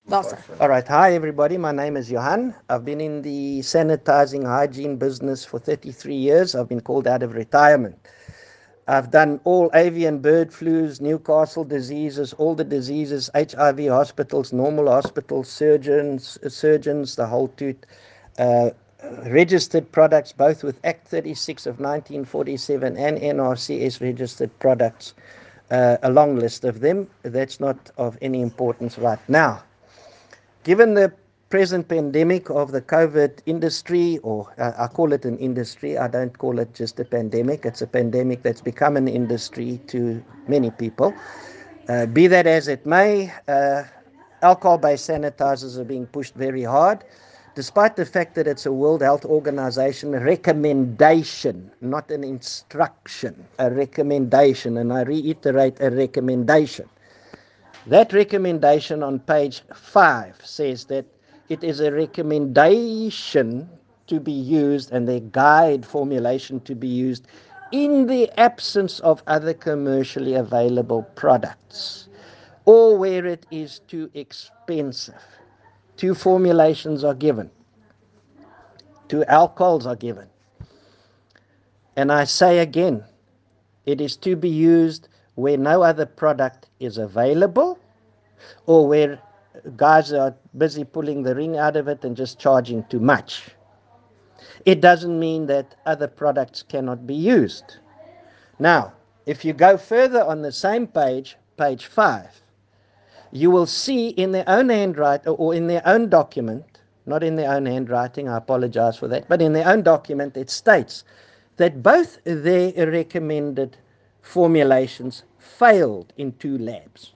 All right. Hi, everybody. My name is Johan. I've been in the sanitizing hygiene business for 33 years. I've been called out of retirement. I've done all avian bird flus, Newcastle diseases, all the diseases, HIV hospitals, normal hospitals, surgeons, the whole toot. Uh, Registered products, both with Act 36 of 1947 and NRCS registered products, a long list of them. That's not of any importance right now. Given the present pandemic of the COVID industry, or I call it an industry, I don't call it just a pandemic. It's a pandemic that's become an industry to many people. Be that as it may, alcohol-based sanitizers are being pushed very hard, despite the fact that it's a World Health Organization recommendation, not an instruction, a recommendation, and I reiterate, a recommendation. That recommendation on page 5 says that it is a recommendation to be used and a guide formulation to be used in the absence of other commercially available products or where it is too expensive. Two formulations are given, two alcohols are given. And I say again, it is to be used where no other product is available or where guys are busy pulling the ring out of it and just charging too much. It doesn't mean that other products cannot be used. Now, if you go further on the same page, page 5, you will see in their own handwriting or in their own document, not in their own handwriting, I apologize for that, but in their own document, it states that both their recommended formulations failed in 2 labs.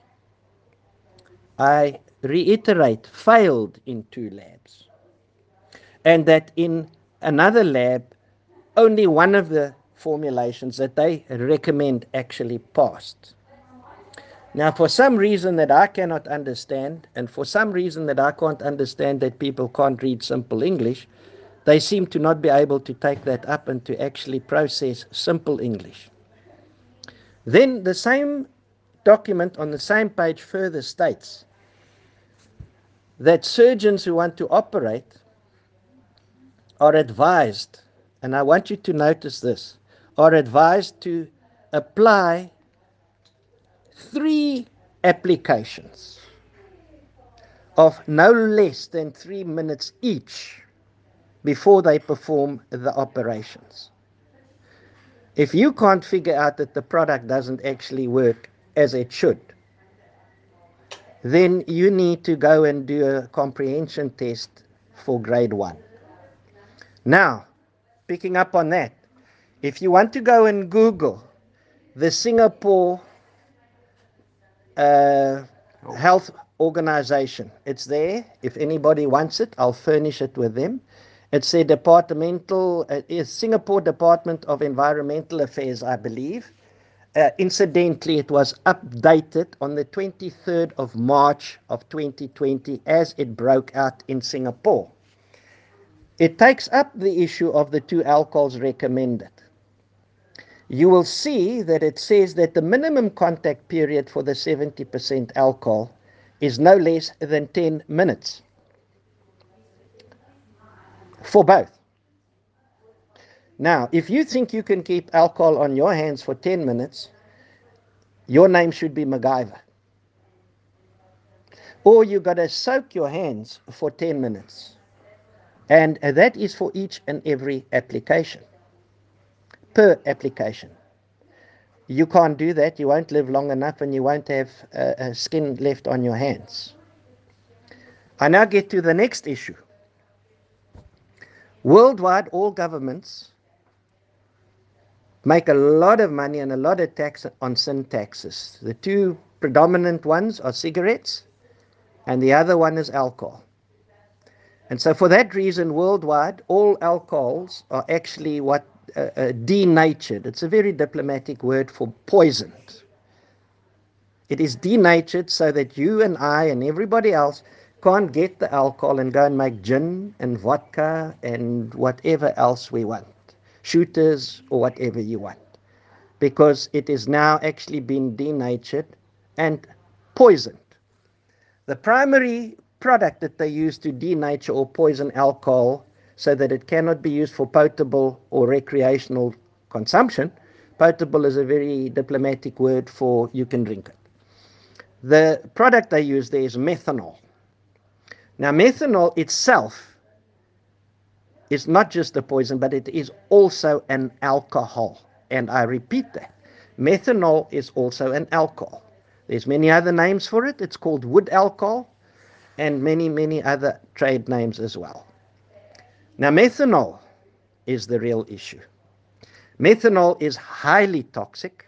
I reiterate, failed in 2 labs. And that in another lab, only one of the formulations that they recommend actually passed. Now, for some reason that I cannot understand, and for some reason that I can't understand that people can't read simple English, they seem to not be able to take that up and to actually process simple English. Then the same document on the same page further states that surgeons who want to operate are advised, and I want you to notice this, are advised to apply 3 applications of no less than 3 minutes each before they perform the operations. If you can't figure out that the product doesn't actually work as it should, then you need to go and do a comprehension test for grade 1. Now, picking up on that, if you want to go and Google the Singapore Health Organization, it's there. If anybody wants it, I'll furnish it with them. It's a Singapore Department of Environmental Affairs, I believe. Incidentally, it was updated on the 23rd of March of 2020 as it broke out in Singapore. It takes up the issue of the 2 alcohols recommended. You will see that it says that the minimum contact period for the 70% alcohol is no less than 10 minutes for both. Now, if you think you can keep alcohol on your hands for 10 minutes, your name should be MacGyver. Or you got to soak your hands for 10 minutes. And that is for each and every application, per application. You can't do that. You won't live long enough and you won't have skin left on your hands. I now get to the next issue. Worldwide, all governments make a lot of money and a lot of tax on sin taxes. The 2 predominant ones are cigarettes and the other one is alcohol. And so for that reason, worldwide, all alcohols are actually what denatured. It's a very diplomatic word for poisoned. It is denatured so that you and I and everybody else can't get the alcohol and go and make gin and vodka and whatever else we want, shooters or whatever you want, because it is now actually been denatured and poisoned. The primary product that they use to denature or poison alcohol so that it cannot be used for potable or recreational consumption. Potable is a very diplomatic word for you can drink it. The product they use there is methanol. Now, methanol itself is not just a poison, but it is also an alcohol. And I repeat that. Methanol is also an alcohol. There's many other names for it. It's called wood alcohol and many, many other trade names as well. Now, methanol is the real issue. Methanol is highly toxic.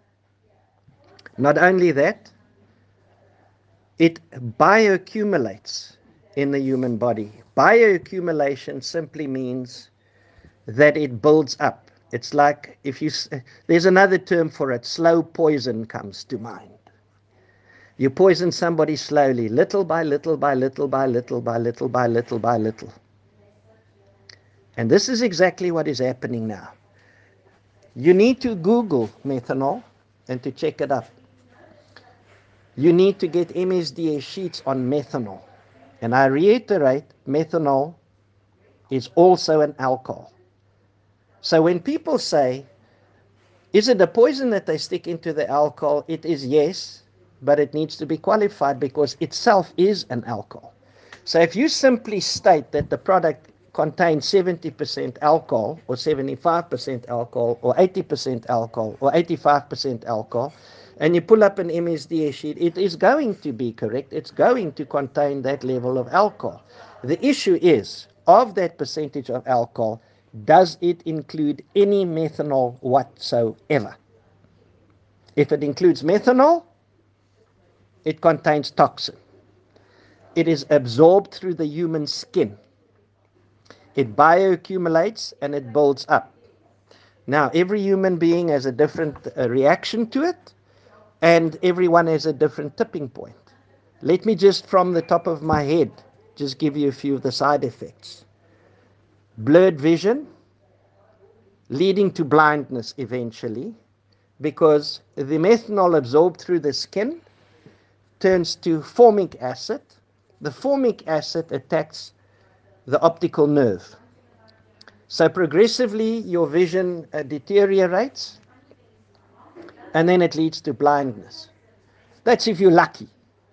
Not only that, it bioaccumulates in the human body. Bioaccumulation simply means that it builds up. It's like there's another term for it, slow poison comes to mind. You poison somebody slowly, little by little by little by little by little by little by little. And this is exactly what is happening now. You need to Google methanol and to check it up. You need to get MSDA sheets on methanol. And I reiterate, methanol is also an alcohol. So when people say, is it a poison that they stick into the alcohol? It is, yes, but it needs to be qualified because itself is an alcohol. So if you simply state that the product contains 70% alcohol or 75% alcohol or 80% alcohol or 85% alcohol, and you pull up an MSDA sheet, it is going to be correct. It's going to contain that level of alcohol. The issue is, of that percentage of alcohol, does it include any methanol whatsoever? If it includes methanol, it contains toxin. It is absorbed through the human skin. It bioaccumulates and it builds up. Now, every human being has a different reaction to it, and everyone has a different tipping point. Let me just, from the top of my head, just give you a few of the side effects. Blurred vision, leading to blindness eventually, because the methanol absorbed through the skin turns to formic acid. The formic acid attacks the optical nerve. So progressively your vision deteriorates, and then it leads to blindness. That's if you're lucky.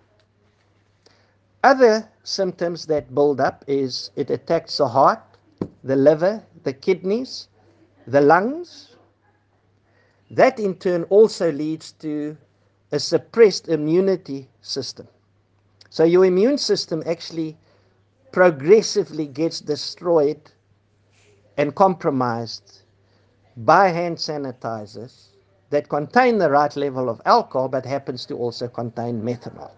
Other symptoms that build up is it attacks the heart, the liver, the kidneys, the lungs. That in turn also leads to a suppressed immunity system. So your immune system actually progressively gets destroyed and compromised by hand sanitizers that contain the right level of alcohol but happens to also contain methanol.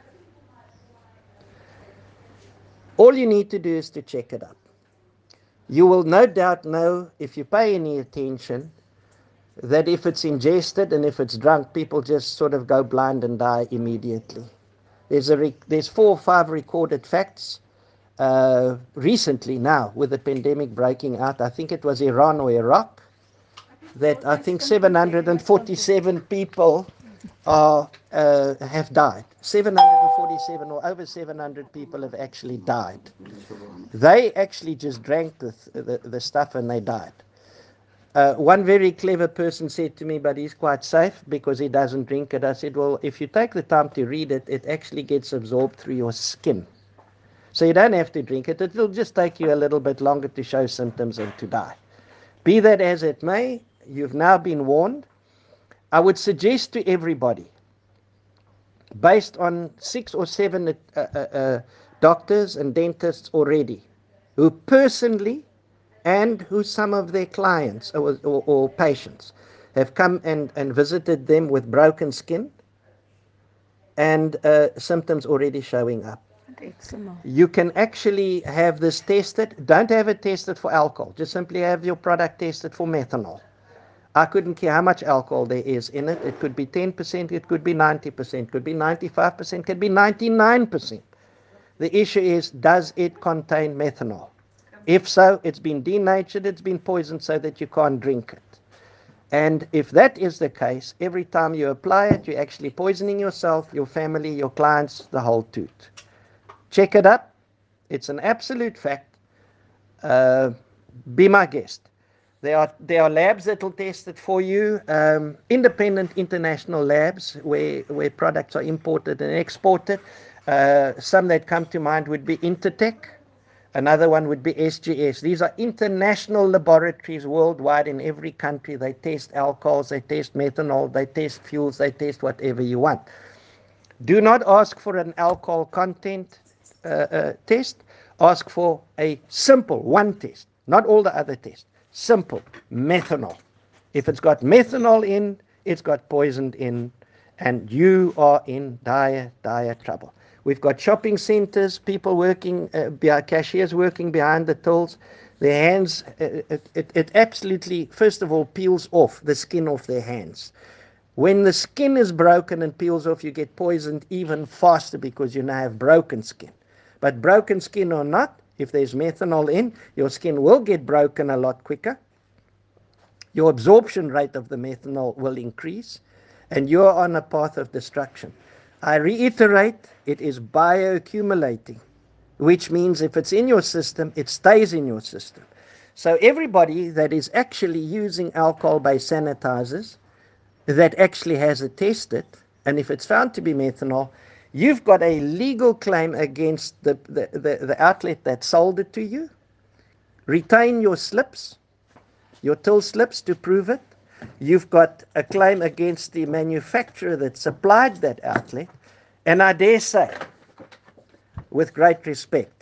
All you need to do is to check it up. You will no doubt know, if you pay any attention, that if it's ingested and if it's drunk, people just sort of go blind and die immediately. There's 4 or 5 recorded facts recently now with the pandemic breaking out. I think it was Iran or Iraq, that I think 747 people have died. 747 or over 700 people have actually died. They actually just drank the stuff and they died. One very clever person said to me, but he's quite safe because he doesn't drink it. I said, well, if you take the time to read it, it actually gets absorbed through your skin. So you don't have to drink it. It will just take you a little bit longer to show symptoms and to die. Be that as it may, you've now been warned. I would suggest to everybody, based on 6 or 7 doctors and dentists already, who personally and who some of their clients or patients have come and visited them with broken skin and symptoms already showing up. You can actually have this tested. Don't have it tested for alcohol. Just simply have your product tested for methanol. I couldn't care how much alcohol there is in it. It could be 10%, it could be 90%, it could be 95%, it could be 99%. The issue is, does it contain methanol? If so, it's been denatured, it's been poisoned so that you can't drink it. And if that is the case, every time you apply it, you're actually poisoning yourself, your family, your clients, the whole toot. Check it up. It's an absolute fact. Be my guest. There are labs that will test it for you, independent international labs where products are imported and exported. Some that come to mind would be Intertech. Another one would be SGS. These are international laboratories worldwide in every country. They test alcohols, they test methanol, they test fuels, they test whatever you want. Do not ask for an alcohol content test. Ask for a simple one test, not all the other tests. Simple methanol. If it's got methanol in, it's got poison in, and you are in dire trouble. We've got shopping centers, people working, cashiers working behind the tills. Their hands, it absolutely, first of all, peels off the skin off their hands. When the skin is broken and peels off, you get poisoned even faster because you now have broken skin. But broken skin or not, if there's methanol in, your skin will get broken a lot quicker. Your absorption rate of the methanol will increase, and you're on a path of destruction. I reiterate, it is bioaccumulating, which means if it's in your system, it stays in your system. So everybody that is actually using alcohol-based sanitizers that actually has it tested, and if it's found to be methanol, you've got a legal claim against the outlet that sold it to you. Retain your slips, your till slips to prove it. You've got a claim against the manufacturer that supplied that outlet. And I dare say, with great respect,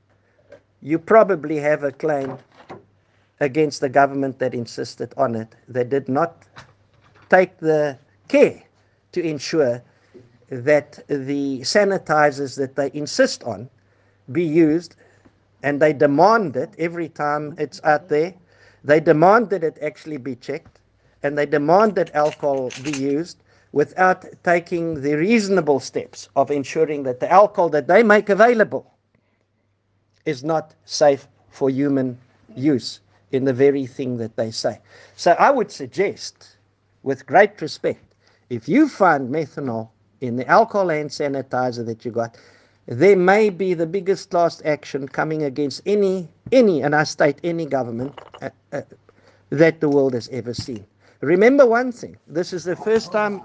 you probably have a claim against the government that insisted on it, that did not take the care to ensure that the sanitizers that they insist on be used, and they demand it every time it's out there. They demand that it actually be checked, and they demand that alcohol be used without taking the reasonable steps of ensuring that the alcohol that they make available is not safe for human use in the very thing that they say. So I would suggest, with great respect, if you find methanol in the alcohol hand sanitizer that you got, there may be the biggest class action coming against any, and I state any government that the world has ever seen. Remember one thing: this is the first time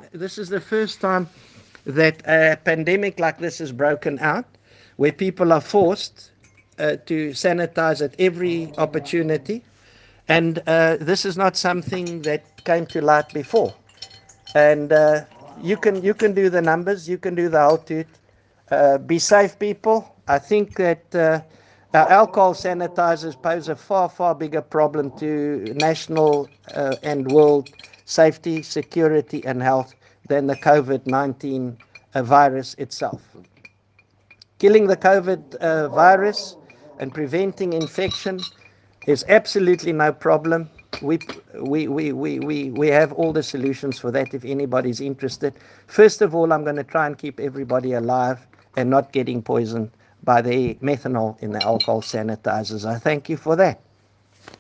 that a pandemic like this is broken out, where people are forced to sanitize at every opportunity, and this is not something that came to light before. And you can do the numbers, you can do the whole toot. Be safe, people. I think that our alcohol sanitizers pose a far bigger problem to national and world safety, security, and health than the COVID-19 virus itself. Killing the COVID virus and preventing infection is absolutely no problem. We have all the solutions for that if anybody's interested. First of all, I'm going to try and keep everybody alive and not getting poisoned by the methanol in the alcohol sanitizers. I thank you for that.